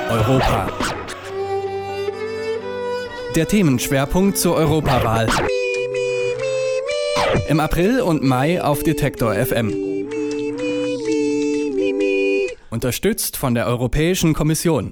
Europa. Der Themenschwerpunkt zur Europawahl. Im April und Mai auf Detektor FM. Unterstützt von der Europäischen Kommission.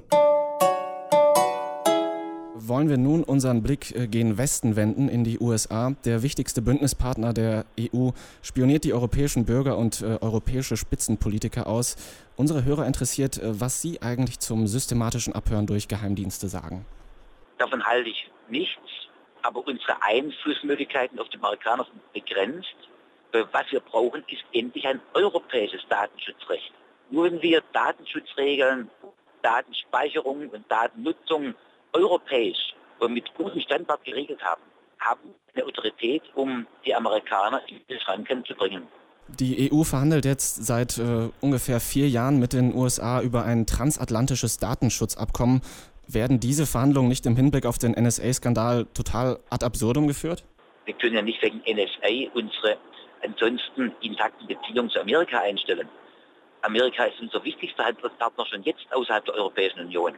Wollen wir nun unseren Blick gen Westen wenden, in die USA. Der wichtigste Bündnispartner der EU spioniert die europäischen Bürger und europäische Spitzenpolitiker aus. Unsere Hörer interessiert, was Sie eigentlich zum systematischen Abhören durch Geheimdienste sagen. Davon halte ich nichts, aber unsere Einflussmöglichkeiten auf die Amerikaner sind begrenzt. Was wir brauchen, ist endlich ein europäisches Datenschutzrecht. Nur wenn wir Datenschutzregeln, Datenspeicherung und Datennutzung europäisch und mit gutem Standard geregelt haben eine Autorität, um die Amerikaner in die Schranken zu bringen. Die EU verhandelt jetzt seit ungefähr 4 Jahren mit den USA über ein transatlantisches Datenschutzabkommen. Werden diese Verhandlungen nicht im Hinblick auf den NSA-Skandal total ad absurdum geführt? Wir können ja nicht wegen NSA unsere ansonsten intakten Beziehungen zu Amerika einstellen. Amerika ist unser wichtigster Handelspartner schon jetzt außerhalb der Europäischen Union.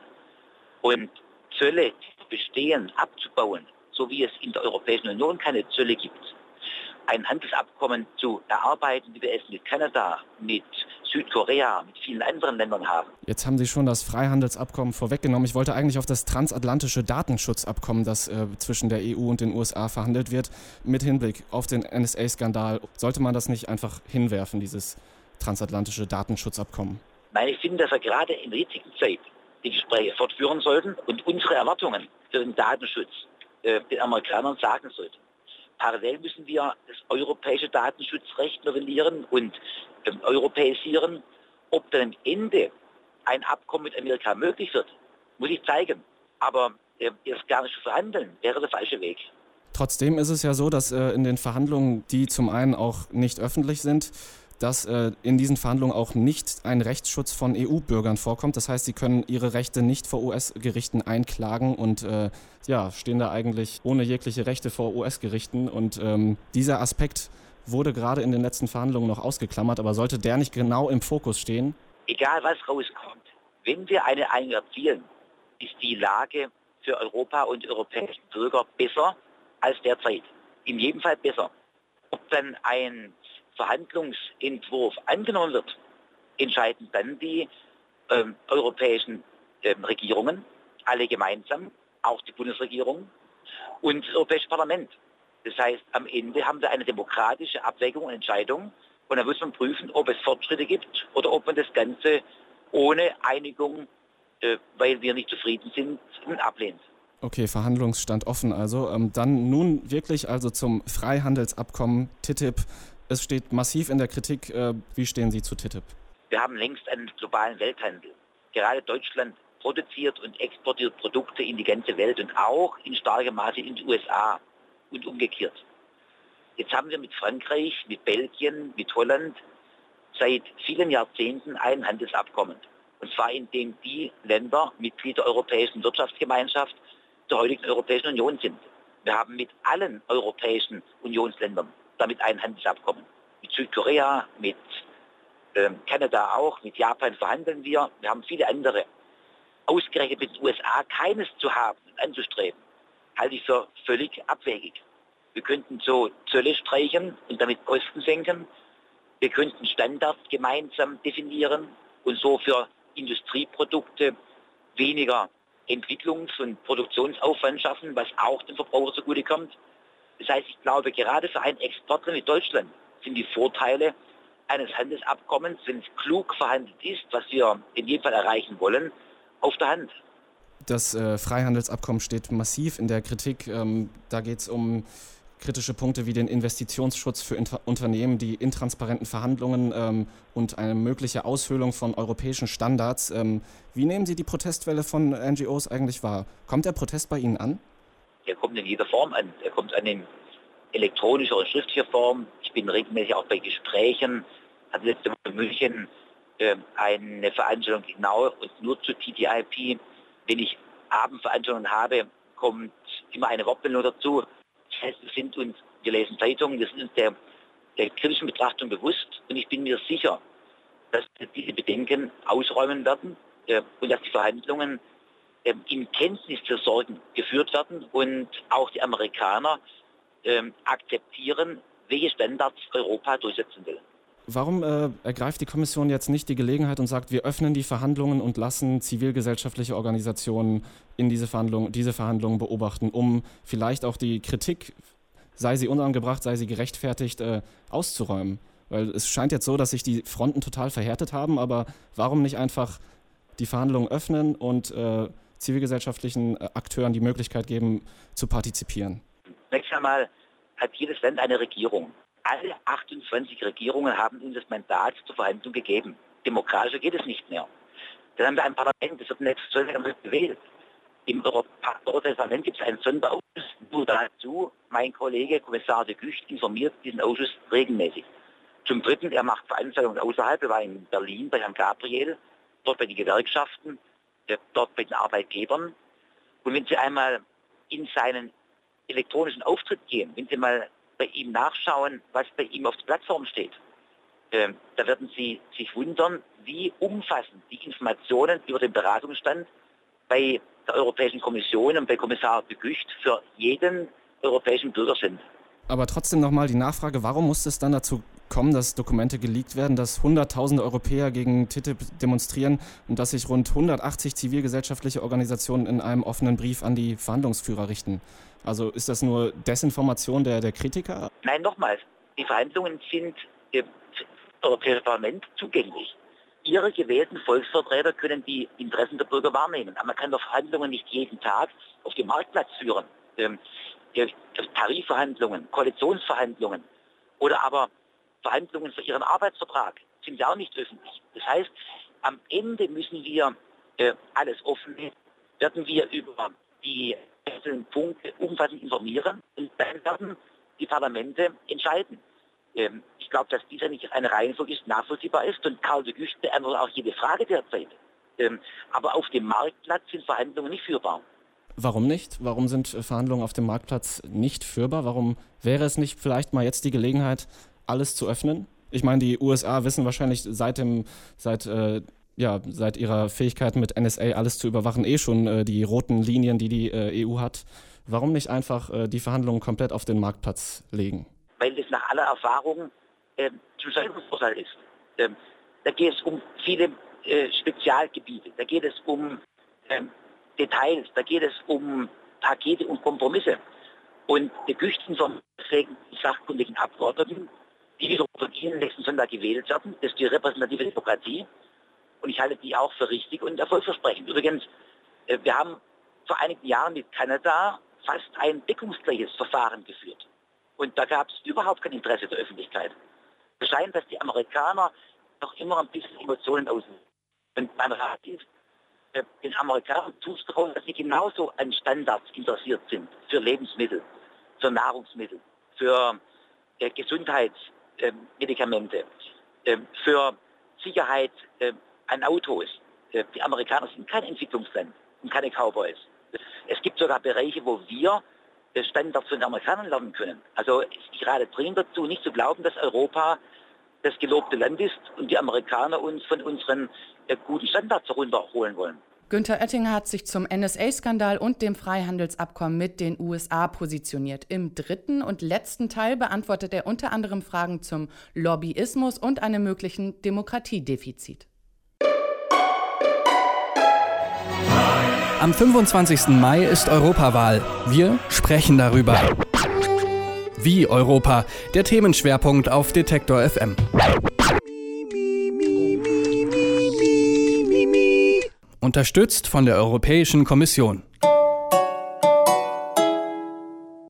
Und Zölle bestehen, abzubauen, so wie es in der Europäischen Union keine Zölle gibt. Ein Handelsabkommen zu erarbeiten, wie wir es mit Kanada, mit Südkorea, mit vielen anderen Ländern haben. Jetzt haben Sie schon das Freihandelsabkommen vorweggenommen. Ich wollte eigentlich auf das transatlantische Datenschutzabkommen, das zwischen der EU und den USA verhandelt wird, mit Hinblick auf den NSA-Skandal. Sollte man das nicht einfach hinwerfen, dieses transatlantische Datenschutzabkommen? Ich finde, dass wir gerade in der jetzigen Zeit die Gespräche fortführen sollten und unsere Erwartungen für den Datenschutz den Amerikanern sagen sollten. Parallel müssen wir das europäische Datenschutzrecht novellieren und europäisieren. Ob dann am Ende ein Abkommen mit Amerika möglich wird, muss ich zeigen. Aber erst gar nicht zu verhandeln, wäre der falsche Weg. Trotzdem ist es ja so, dass in den Verhandlungen, die zum einen auch nicht öffentlich sind, dass in diesen Verhandlungen auch nicht ein Rechtsschutz von EU-Bürgern vorkommt. Das heißt, sie können ihre Rechte nicht vor US-Gerichten einklagen und stehen da eigentlich ohne jegliche Rechte vor US-Gerichten. Und dieser Aspekt wurde gerade in den letzten Verhandlungen noch ausgeklammert, aber sollte der nicht genau im Fokus stehen? Egal was rauskommt, wenn wir eine Einigung erzielen, ist die Lage für Europa und die europäischen Bürger besser als derzeit. In jedem Fall besser. Ob dann ein Verhandlungsentwurf angenommen wird, entscheiden dann die europäischen Regierungen, alle gemeinsam, auch die Bundesregierung und das Europäische Parlament. Das heißt, am Ende haben wir eine demokratische Abwägung und Entscheidung und dann muss man prüfen, ob es Fortschritte gibt oder ob man das Ganze ohne Einigung, weil wir nicht zufrieden sind, ablehnt. Okay, Verhandlungsstand offen also. Dann nun wirklich also zum Freihandelsabkommen TTIP. Es steht massiv in der Kritik. Wie stehen Sie zu TTIP? Wir haben längst einen globalen Welthandel. Gerade Deutschland produziert und exportiert Produkte in die ganze Welt und auch in starkem Maße in die USA und umgekehrt. Jetzt haben wir mit Frankreich, mit Belgien, mit Holland seit vielen Jahrzehnten ein Handelsabkommen. Und zwar indem die Länder Mitglied der Europäischen Wirtschaftsgemeinschaft der heutigen Europäischen Union sind. Wir haben mit allen europäischen Unionsländern damit ein Handelsabkommen. Mit Südkorea, mit Kanada auch, mit Japan verhandeln wir. Wir haben viele andere. Ausgerechnet mit den USA keines zu haben und anzustreben, halte ich für völlig abwegig. Wir könnten so Zölle streichen und damit Kosten senken. Wir könnten Standards gemeinsam definieren und so für Industrieprodukte weniger Entwicklungs- und Produktionsaufwand schaffen, was auch dem Verbraucher zugutekommt. Das heißt, ich glaube, gerade für einen Exportler wie Deutschland sind die Vorteile eines Handelsabkommens, wenn es klug verhandelt ist, was wir in jedem Fall erreichen wollen, auf der Hand. Das Freihandelsabkommen steht massiv in der Kritik. Da geht es um kritische Punkte wie den Investitionsschutz für Unternehmen, die intransparenten Verhandlungen und eine mögliche Aushöhlung von europäischen Standards. Wie nehmen Sie die Protestwelle von NGOs eigentlich wahr? Kommt der Protest bei Ihnen an? Er kommt in jeder Form an. Er kommt an in elektronischer und schriftlicher Form. Ich bin regelmäßig auch bei Gesprächen. Hatte letzte Woche in München eine Veranstaltung genau und nur zu TTIP. Wenn ich Abendveranstaltungen habe, kommt immer eine Wortmeldung dazu. Das heißt, wir lesen Zeitungen, wir sind uns der kritischen Betrachtung bewusst und ich bin mir sicher, dass wir diese Bedenken ausräumen werden. und dass die Verhandlungen in Kenntnis der Sorgen geführt werden und auch die Amerikaner akzeptieren, welche Standards Europa durchsetzen will. Warum ergreift die Kommission jetzt nicht die Gelegenheit und sagt, wir öffnen die Verhandlungen und lassen zivilgesellschaftliche Organisationen in diese Verhandlungen beobachten, um vielleicht auch die Kritik, sei sie unangebracht, sei sie gerechtfertigt, auszuräumen? Weil es scheint jetzt so, dass sich die Fronten total verhärtet haben, aber warum nicht einfach die Verhandlungen öffnen und zivilgesellschaftlichen Akteuren die Möglichkeit geben, zu partizipieren? Zunächst einmal hat jedes Land eine Regierung. Alle 28 Regierungen haben uns das Mandat zur Verhandlung gegeben. Demokratischer geht es nicht mehr. Dann haben wir ein Parlament, das wird nächstes Jahr gewählt. Im Europäischen Parlament gibt es einen Sonderausschuss. Nur dazu, mein Kollege Kommissar de Gucht informiert diesen Ausschuss regelmäßig. Zum Dritten, er macht Veranstaltungen außerhalb. Er war in Berlin bei Herrn Gabriel, dort bei den Gewerkschaften, dort bei den Arbeitgebern. Und wenn Sie einmal in seinen elektronischen Auftritt gehen, wenn Sie mal bei ihm nachschauen, was bei ihm auf der Plattform steht, da werden Sie sich wundern, wie umfassend die Informationen über den Beratungsstand bei der Europäischen Kommission und bei Kommissar de Gucht für jeden europäischen Bürger sind. Aber trotzdem nochmal die Nachfrage, warum muss es dann dazu kommen, dass Dokumente geleakt werden, dass Hunderttausende Europäer gegen TTIP demonstrieren und dass sich rund 180 zivilgesellschaftliche Organisationen in einem offenen Brief an die Verhandlungsführer richten? Also ist das nur Desinformation der Kritiker? Nein, nochmals, die Verhandlungen sind im Europäischen Parlament zugänglich. Ihre gewählten Volksvertreter können die Interessen der Bürger wahrnehmen. Aber man kann doch Verhandlungen nicht jeden Tag auf dem Marktplatz führen. Tarifverhandlungen, Koalitionsverhandlungen oder aber Verhandlungen für Ihren Arbeitsvertrag sind ja auch nicht öffentlich. Das heißt, am Ende müssen wir alles offenlegen, werden wir über die einzelnen Punkte umfassend informieren und dann werden die Parlamente entscheiden. Ich glaube, dass dieser nicht eine Reihenfolge ist, nachvollziehbar ist und Karl de Gucht beantwortet auch jede Frage derzeit. Aber auf dem Marktplatz sind Verhandlungen nicht führbar. Warum nicht? Warum sind Verhandlungen auf dem Marktplatz nicht führbar? Warum wäre es nicht vielleicht mal jetzt die Gelegenheit, alles zu öffnen? Ich meine, die USA wissen wahrscheinlich seit ihrer Fähigkeit mit NSA alles zu überwachen schon die roten Linien, die EU hat. Warum nicht einfach die Verhandlungen komplett auf den Marktplatz legen? Weil das nach aller Erfahrung zum Scheidungsvorteil ist. Da geht es um viele Spezialgebiete, da geht es um Details, da geht es um Pakete und Kompromisse. Und die Güchten von sachkundigen Abgeordneten, die wiederum von Ihnen nächsten Sonntag gewählt werden, das ist die repräsentative Demokratie. Und ich halte die auch für richtig und erfolgsversprechend. Übrigens, wir haben vor einigen Jahren mit Kanada fast ein deckungsgleiches Verfahren geführt. Und da gab es überhaupt kein Interesse der Öffentlichkeit. Es scheint, dass die Amerikaner noch immer ein bisschen Emotionen auslösen. Und mein Rat ist, den Amerikanern zuzutrauen, dass sie genauso an Standards interessiert sind für Lebensmittel, für Nahrungsmittel, für Gesundheitsmedikamente, für Sicherheit an Autos. Die Amerikaner sind kein Entwicklungsland und keine Cowboys. Es gibt sogar Bereiche, wo wir Standards von den Amerikanern lernen können. Also ich rate dringend dazu, nicht zu glauben, dass Europa das gelobte Land ist und die Amerikaner uns von unseren guten Standards herunterholen wollen. Günther Oettinger hat sich zum NSA-Skandal und dem Freihandelsabkommen mit den USA positioniert. Im dritten und letzten Teil beantwortet er unter anderem Fragen zum Lobbyismus und einem möglichen Demokratiedefizit. Am 25. Mai ist Europawahl. Wir sprechen darüber. Wie Europa? Der Themenschwerpunkt auf Detektor FM. Unterstützt von der Europäischen Kommission.